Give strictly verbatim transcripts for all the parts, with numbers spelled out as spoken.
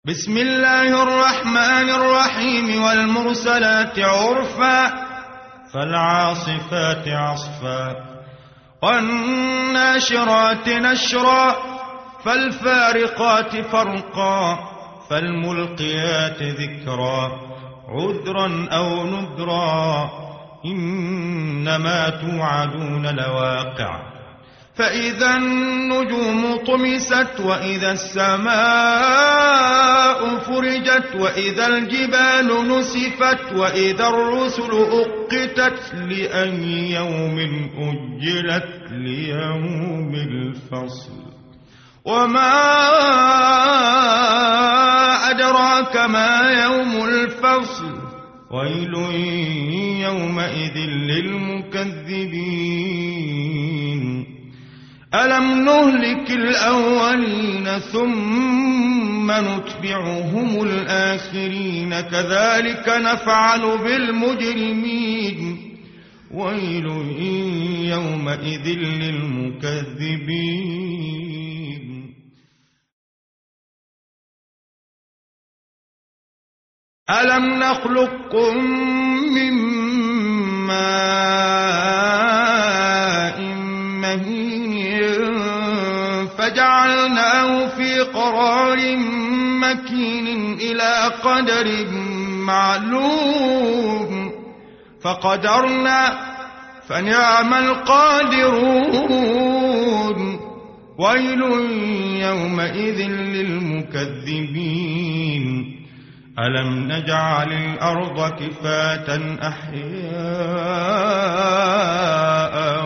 بسم الله الرحمن الرحيم والمرسلات عرفا فالعاصفات عصفا والناشرات نشرا فالفارقات فرقا فالملقيات ذكرا عذرا أو نذرا إنما توعدون لواقع فإذا النجوم طمست وإذا السماء فرجت وإذا الجبال نسفت وإذا الرسل أقتت لأي يوم أجلت ليوم الفصل وما أدراك ما يوم الفصل ويل يومئذ للمكذبين ألم نهلك الأولين ثم نتبعهم الآخرين كذلك نفعل بالمجرمين ويل يومئذ للمكذبين ألم نخلقكم من ماء مهين فجعلناه في قرار مكين إلى قدر معلوم فقدرنا فنعم القادرون ويل يومئذ للمكذبين ألم نجعل الأرض كفاة أحياء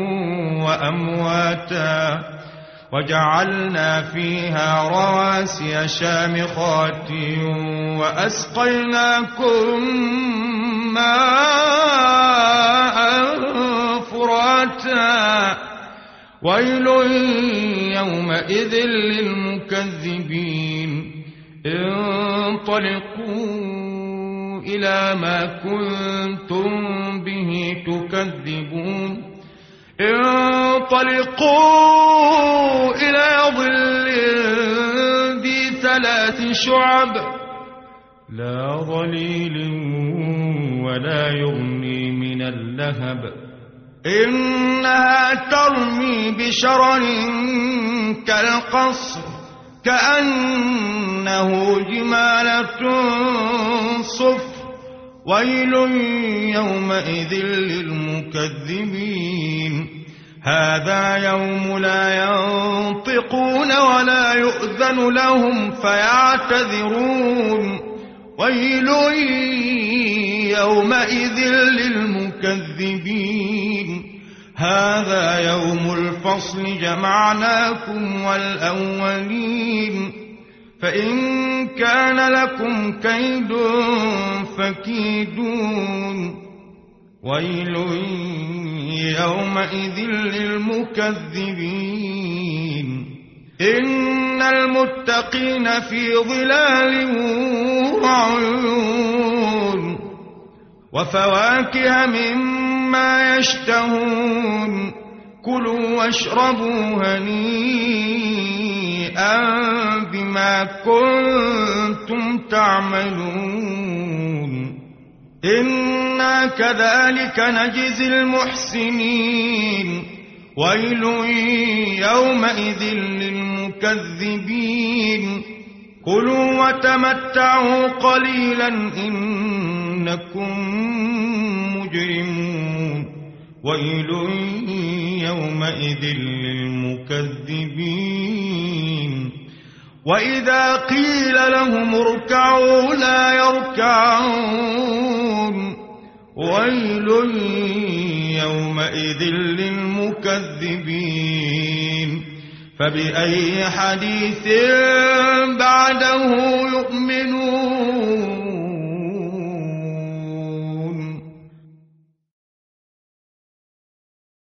وأمواتا وجعلنا فيها رواسي شامخات وأسقيناكم ماء فراتا ويل يومئذ للمكذبين انطلقوا إلى ما كنتم به تكذبون انطلقوا إلى ظل ذي ثلاث شعب لا ظليل ولا يغني من اللهب إنها ترمي بشرر كالقصر كأنه جمالة صفر ويل يومئذ للمكذبين هذا يوم لا ينطقون ولا يؤذن لهم فيعتذرون ويل يومئذ للمكذبين هذا يوم الفصل جمعناكم والأولين فإن كان لكم كيد فكيدون ويل يومئذ للمكذبين إن المتقين في ظلال وعيون وفواكه مما يشتهون كلوا واشربوا هنيئا بما كنتم تعملون إنا كذلك نجزي المحسنين ويل يومئذ للمكذبين كلوا وتمتعوا قليلا إنكم مجرمون ويل يومئذ للمكذبين وإذا قيل لهم اركعوا لا يركعون ويل يومئذ للمكذبين فبأي حديث بعده يؤمنون